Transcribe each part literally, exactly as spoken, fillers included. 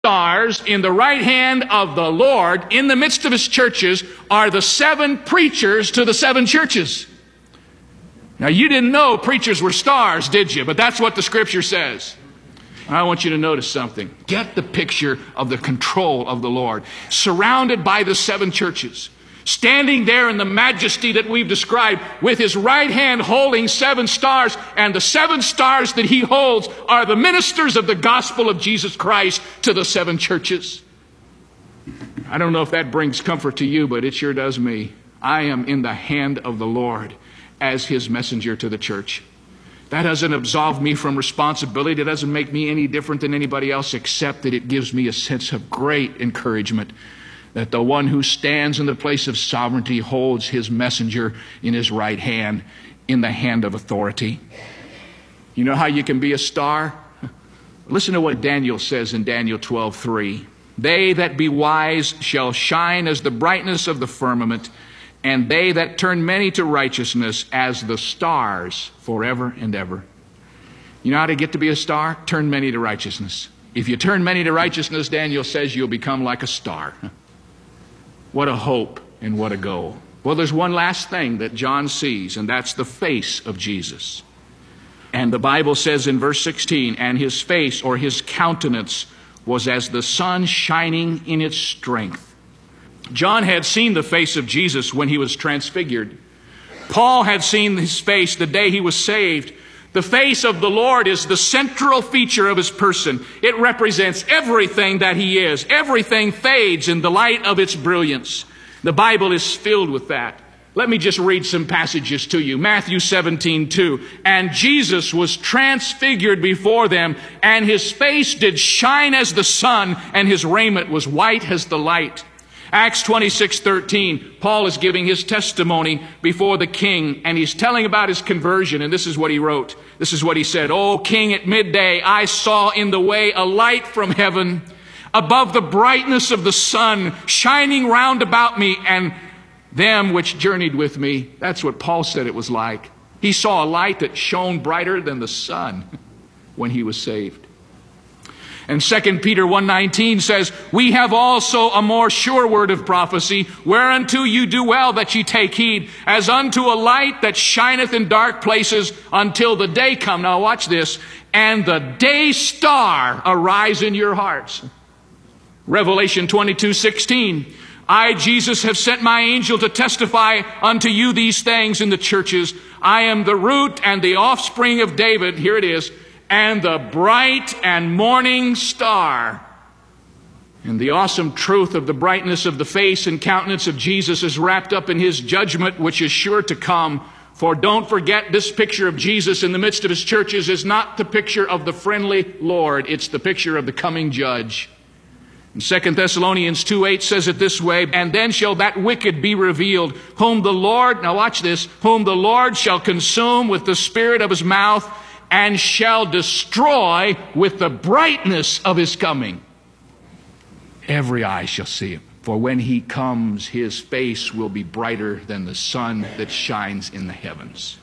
stars in the right hand of the Lord in the midst of his churches are the seven preachers to the seven churches. Now, you didn't know preachers were stars, did you? But that's what the Scripture says. I want you to notice something. Get the picture of the control of the Lord. Surrounded by the seven churches. Standing there in the majesty that we've described, with his right hand holding seven stars, and the seven stars that he holds are the ministers of the gospel of Jesus Christ to the seven churches. I don't know if that brings comfort to you, but it sure does me. I am in the hand of the Lord as his messenger to the church. That doesn't absolve me from responsibility. It doesn't make me any different than anybody else, except that it gives me a sense of great encouragement that the one who stands in the place of sovereignty holds his messenger in his right hand, in the hand of authority. You know how you can be a star? Listen to what Daniel says in Daniel twelve three. They that be wise shall shine as the brightness of the firmament, and they that turn many to righteousness as the stars forever and ever. You know how to get to be a star? Turn many to righteousness. If you turn many to righteousness, Daniel says you'll become like a star. What a hope and what a goal. Well, there's one last thing that John sees, and that's the face of Jesus. And the Bible says in verse sixteen, and his face or his countenance was as the sun shining in its strength. John had seen the face of Jesus when he was transfigured. Paul had seen his face the day he was saved. The face of the Lord is the central feature of his person. It represents everything that he is. Everything fades in the light of its brilliance. The Bible is filled with that. Let me just read some passages to you. Matthew seventeen two. And Jesus was transfigured before them, and his face did shine as the sun, and his raiment was white as the light. Acts twenty-six thirteen, Paul is giving his testimony before the king, and he's telling about his conversion, and this is what he wrote. This is what he said. O king, at midday I saw in the way a light from heaven, above the brightness of the sun, shining round about me, and them which journeyed with me. That's what Paul said it was like. He saw a light that shone brighter than the sun when he was saved. And Second Peter one nineteen says, we have also a more sure word of prophecy, whereunto you do well that ye take heed, as unto a light that shineth in dark places until the day come. Now watch this. And the day star arise in your hearts. Revelation twenty-two sixteen. I, Jesus, have sent my angel to testify unto you these things in the churches. I am the root and the offspring of David. Here it is. And the bright and morning star. And the awesome truth of the brightness of the face and countenance of Jesus is wrapped up in his judgment, which is sure to come. For don't forget, this picture of Jesus in the midst of his churches is not the picture of the friendly Lord. It's the picture of the coming judge. And Second Thessalonians two eight says it this way, and then shall that wicked be revealed, whom the Lord, now watch this, whom the Lord shall consume with the spirit of his mouth, and shall destroy with the brightness of his coming. Every eye shall see him. For when he comes, his face will be brighter than the sun that shines in the heavens.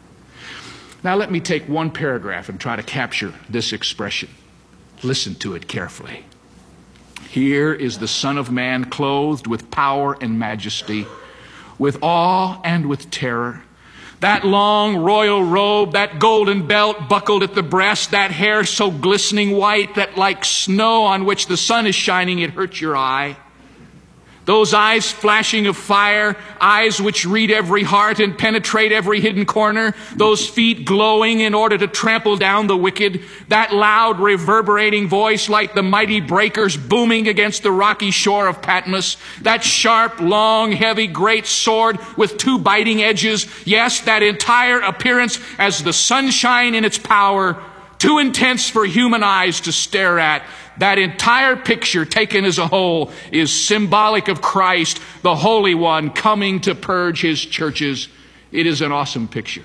Now let me take one paragraph and try to capture this expression. Listen to it carefully. Here is the Son of Man clothed with power and majesty, with awe and with terror. That long royal robe, that golden belt buckled at the breast, that hair so glistening white that like snow on which the sun is shining, it hurts your eye. Those eyes flashing of fire, eyes which read every heart and penetrate every hidden corner. Those feet glowing in order to trample down the wicked. That loud reverberating voice like the mighty breakers booming against the rocky shore of Patmos. That sharp, long, heavy, great sword with two biting edges. Yes, that entire appearance as the sunshine in its power, too intense for human eyes to stare at. That entire picture taken as a whole is symbolic of Christ, the Holy One, coming to purge his churches. It is an awesome picture.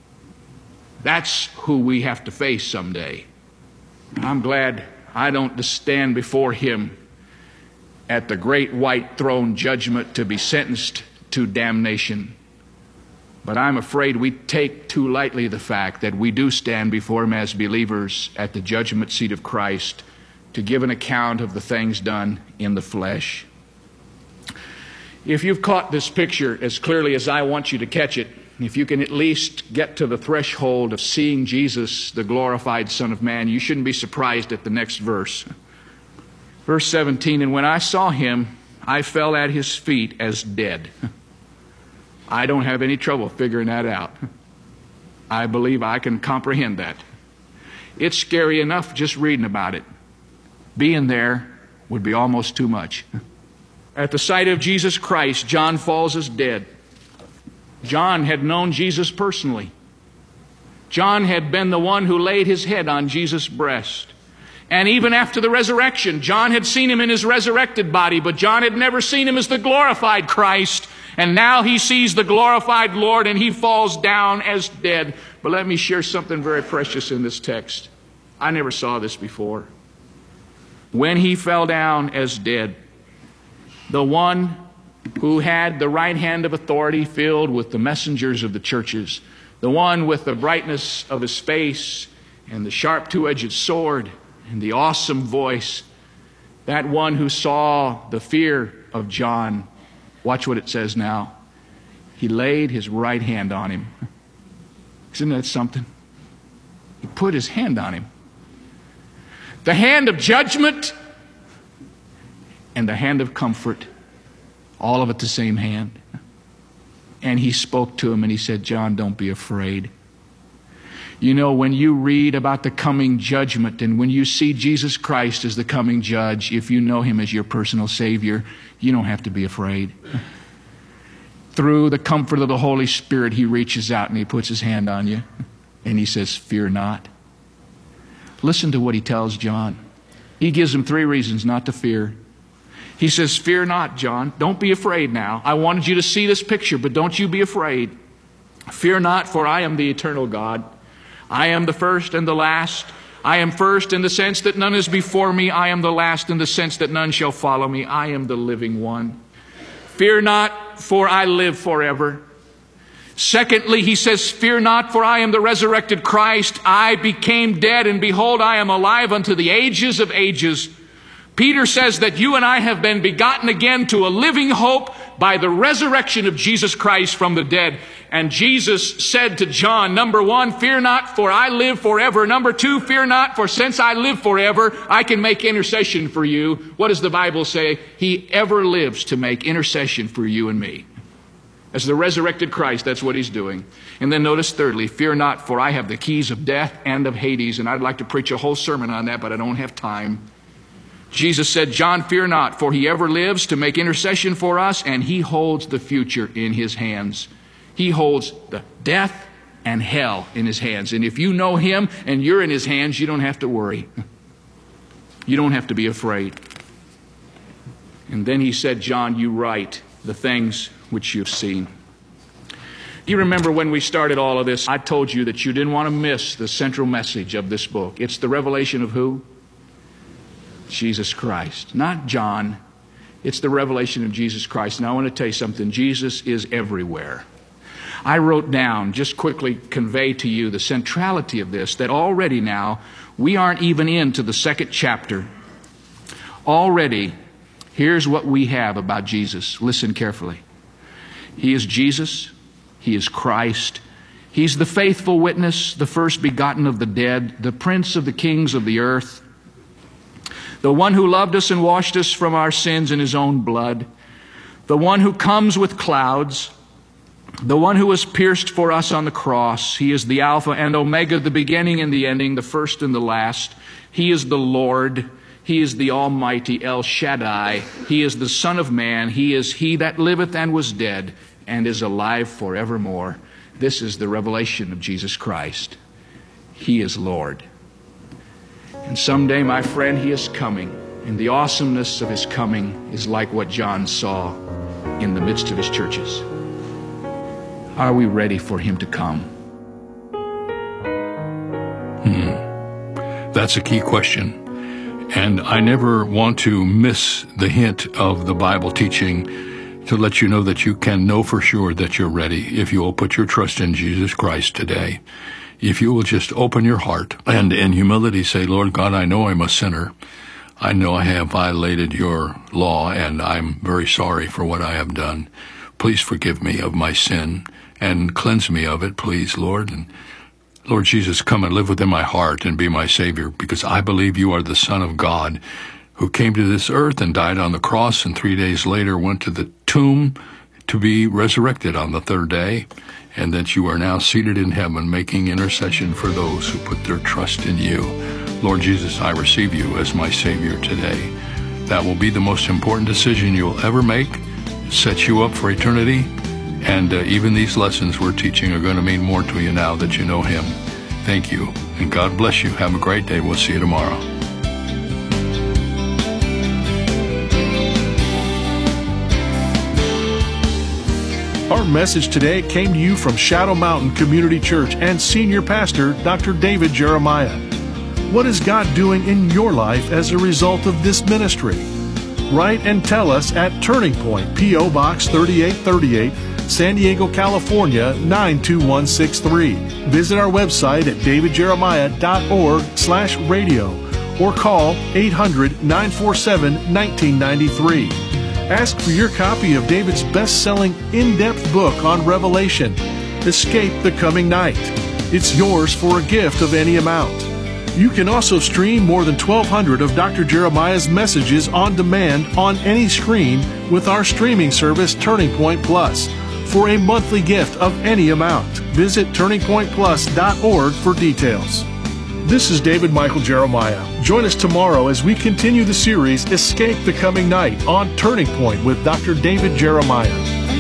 That's who we have to face someday. I'm glad I don't stand before him at the great white throne judgment to be sentenced to damnation. But I'm afraid we take too lightly the fact that we do stand before him as believers at the judgment seat of Christ to give an account of the things done in the flesh. If you've caught this picture as clearly as I want you to catch it, if you can at least get to the threshold of seeing Jesus, the glorified Son of Man, you shouldn't be surprised at the next verse. Verse seventeen, and when I saw him, I fell at his feet as dead. I don't have any trouble figuring that out. I believe I can comprehend that. It's scary enough just reading about it. Being there would be almost too much. At the sight of Jesus Christ, John falls as dead. John had known Jesus personally. John had been the one who laid his head on Jesus' breast. And even after the resurrection, John had seen him in his resurrected body, but John had never seen him as the glorified Christ. And now he sees the glorified Lord and he falls down as dead. But let me share something very precious in this text. I never saw this before. When he fell down as dead, the one who had the right hand of authority filled with the messengers of the churches, the one with the brightness of his face and the sharp two-edged sword and the awesome voice, that one who saw the fear of John, watch what it says now. He laid his right hand on him. Isn't that something? He put his hand on him. The hand of judgment and the hand of comfort, all of it the same hand. And he spoke to him and he said, John, don't be afraid. You know, when you read about the coming judgment and when you see Jesus Christ as the coming judge, if you know him as your personal Savior, you don't have to be afraid. Through the comfort of the Holy Spirit, he reaches out and he puts his hand on you and he says, fear not. Listen to what he tells John. He gives him three reasons not to fear. He says, fear not, John. Don't be afraid now. I wanted you to see this picture, but don't you be afraid. Fear not, for I am the eternal God. I am the first and the last. I am first in the sense that none is before me. I am the last in the sense that none shall follow me. I am the living one. Fear not, for I live forever. Secondly, he says, fear not, for I am the resurrected Christ. I became dead, and behold, I am alive unto the ages of ages. Peter says that you and I have been begotten again to a living hope by the resurrection of Jesus Christ from the dead. And Jesus said to John, number one, fear not, for I live forever. Number two, fear not, for since I live forever, I can make intercession for you. What does the Bible say? He ever lives to make intercession for you and me. As the resurrected Christ, that's what he's doing. And then notice thirdly, fear not, for I have the keys of death and of Hades. And I'd like to preach a whole sermon on that, but I don't have time. Jesus said, John, fear not, for he ever lives to make intercession for us, and he holds the future in his hands. He holds the death and hell in his hands. And if you know him and you're in his hands, you don't have to worry. You don't have to be afraid. And then he said, John, you write the things which you've seen. You remember when we started all of this, I told you that you didn't want to miss the central message of this book. It's the revelation of who? Jesus Christ. Not John. It's the revelation of Jesus Christ. Now I want to tell you something. Jesus is everywhere. I wrote down, just quickly convey to you the centrality of this, that already now, we aren't even into the second chapter. Already, here's what we have about Jesus. Listen carefully. He is Jesus. He is Christ. He's the faithful witness, the first begotten of the dead, the prince of the kings of the earth, the one who loved us and washed us from our sins in his own blood, the one who comes with clouds, the one who was pierced for us on the cross. He is the Alpha and Omega, the beginning and the ending, the first and the last. He is the Lord. He is the Almighty El Shaddai. He is the Son of Man. He is he that liveth and was dead and is alive forevermore. This is the revelation of Jesus Christ. He is Lord. And someday, my friend, he is coming. And the awesomeness of his coming is like what John saw in the midst of his churches. Are we ready for him to come? Hmm. That's a key question. And I never want to miss the hint of the Bible teaching to let you know that you can know for sure that you're ready if you will put your trust in Jesus Christ today. If you will just open your heart and in humility say, Lord God, I know I'm a sinner. I know I have violated your law, and I'm very sorry for what I have done. Please forgive me of my sin and cleanse me of it, please, Lord. And Lord Jesus, come and live within my heart and be my Savior, because I believe you are the Son of God who came to this earth and died on the cross, and three days later went to the tomb to be resurrected on the third day, and that you are now seated in heaven making intercession for those who put their trust in you. Lord Jesus, I receive you as my Savior today. That will be the most important decision you'll ever make. It sets you up for eternity, and uh, even these lessons we're teaching are going to mean more to you now that you know him. Thank you, and God bless you. Have a great day. We'll see you tomorrow. Our message today came to you from Shadow Mountain Community Church and Senior Pastor Doctor David Jeremiah. What is God doing in your life as a result of this ministry? Write and tell us at Turning Point, P O. Box thirty-eight thirty-eight, San Diego, California, nine two one six three. Visit our website at david jeremiah dot org slash radio or call eight hundred, nine four seven, one nine nine three. Ask for your copy of David's best-selling in-depth book on Revelation, Escape the Coming Night. It's yours for a gift of any amount. You can also stream more than twelve hundred of Doctor Jeremiah's messages on demand on any screen with our streaming service Turning Point Plus for a monthly gift of any amount. Visit turning point plus dot org for details. This is David Michael Jeremiah. Join us tomorrow as we continue the series Escape the Coming Night on Turning Point with Doctor David Jeremiah.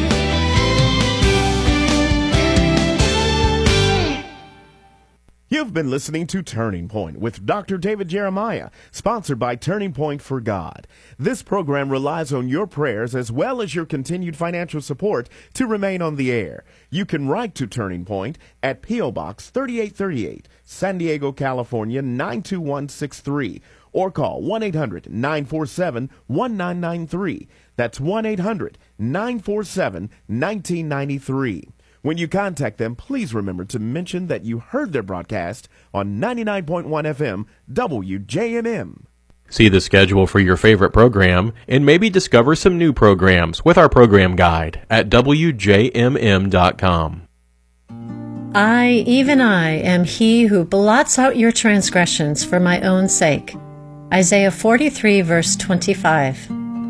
You've been listening to Turning Point with Doctor David Jeremiah, sponsored by Turning Point for God. This program relies on your prayers as well as your continued financial support to remain on the air. You can write to Turning Point at P O. Box thirty-eight thirty-eight, San Diego, California, nine two one six three, or call one eight hundred, nine four seven, one nine nine three. That's one eight hundred, nine four seven, one nine nine three. When you contact them, please remember to mention that you heard their broadcast on ninety-nine point one F M W J M M. See the schedule for your favorite program and maybe discover some new programs with our program guide at W J M M dot com. I, even I, am he who blots out your transgressions for my own sake. Isaiah forty-three, verse twenty-five.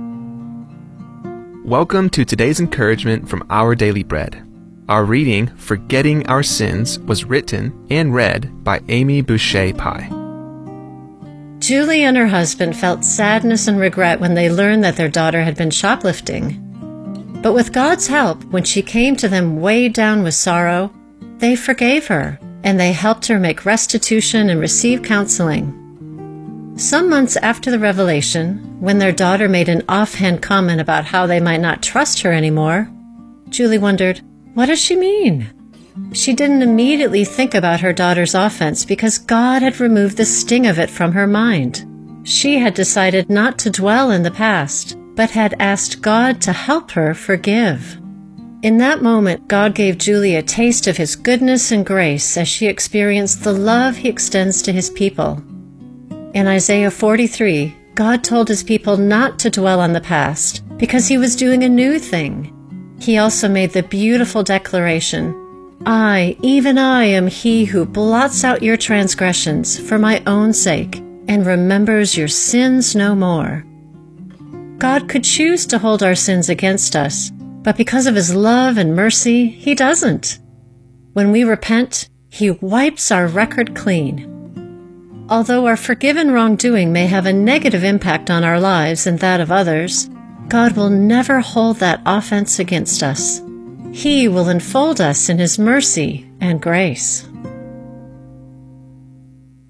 Welcome to today's encouragement from Our Daily Bread. Our reading, Forgetting Our Sins, was written and read by Amy Boucher Pye. Julie and her husband felt sadness and regret when they learned that their daughter had been shoplifting. But with God's help, when she came to them weighed down with sorrow, they forgave her, and they helped her make restitution and receive counseling. Some months after the revelation, when their daughter made an offhand comment about how they might not trust her anymore, Julie wondered, what does she mean? She didn't immediately think about her daughter's offense because God had removed the sting of it from her mind. She had decided not to dwell in the past, but had asked God to help her forgive. In that moment, God gave Julie a taste of His goodness and grace as she experienced the love He extends to His people. In Isaiah forty-three, God told His people not to dwell on the past because He was doing a new thing. He also made the beautiful declaration, I, even I, am He who blots out your transgressions for my own sake and remembers your sins no more. God could choose to hold our sins against us, but because of His love and mercy, He doesn't. When we repent, He wipes our record clean. Although our forgiven wrongdoing may have a negative impact on our lives and that of others, God will never hold that offense against us. He will enfold us in His mercy and grace.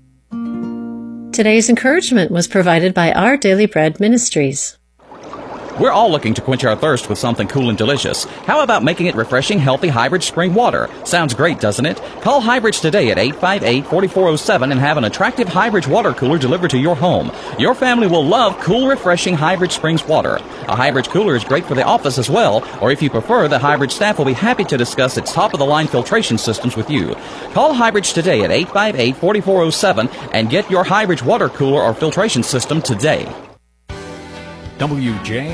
Today's encouragement was provided by Our Daily Bread Ministries. We're all looking to quench our thirst with something cool and delicious. How about making it refreshing, healthy Highbridge spring water? Sounds great, doesn't it? Call Highbridge today at eight five eight, four four zero seven and have an attractive Highbridge water cooler delivered to your home. Your family will love cool, refreshing Highbridge Springs water. A Highbridge cooler is great for the office as well, or if you prefer, the Highbridge staff will be happy to discuss its top-of-the-line filtration systems with you. Call Highbridge today at eight five eight, four four zero seven and get your Highbridge water cooler or filtration system today. W J